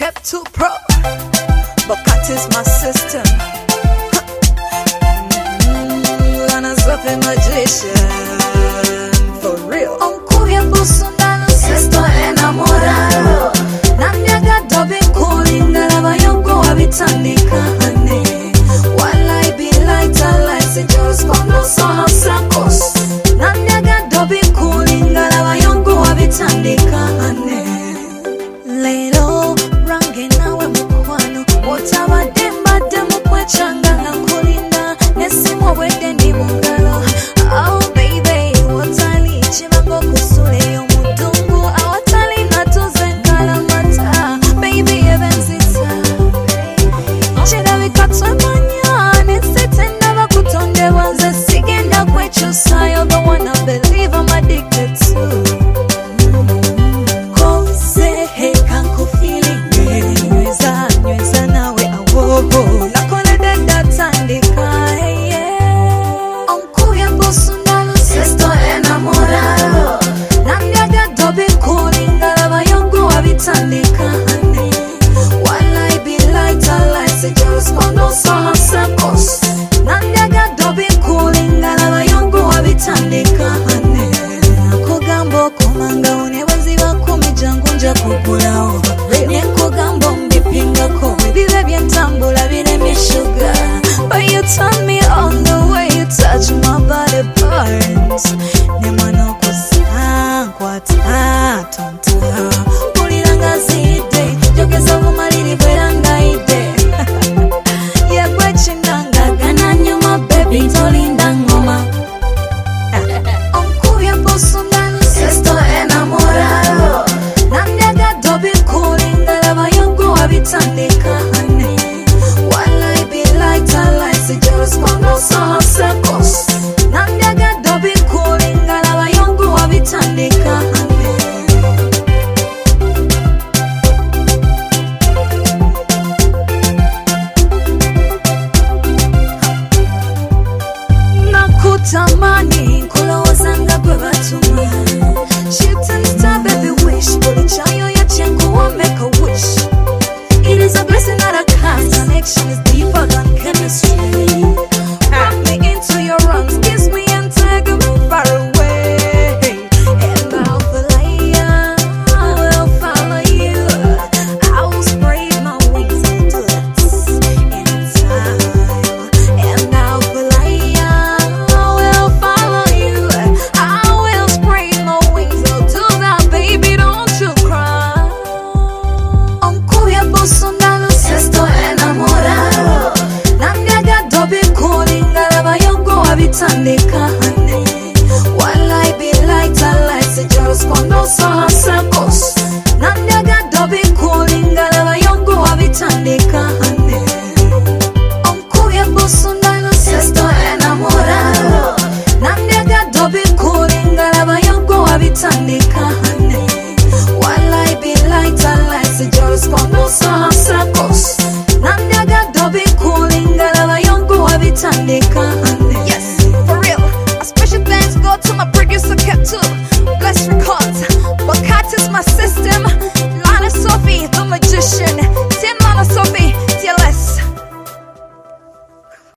F2 Pro, Bocati is my system. Lana's up in magician, for real. Onkuya busundano, sesto enamorado. Namyaga dobe kulinga lava yongo abitandika hane. While I be light, I like se just kono sono sakos. Namyaga dobe kulinga lava yongo abitandika hane. Lero range nawe mukwano otaba demba demu kwechanga ngakulinda nesimo wede ndi mungalo. Oh baby watali chibango kusule yo mudungu awatali natuze nkalamata baby ebenzisa chida bikatwe manya nisite ndaba kutonde wanze sigenda kwechusa. You're the one I believe I'm addicted to. Kumanga unewezi wakumijangu nja kukulao Nyeko gambo mbipinga kowe Bibe byentambula bile mishuga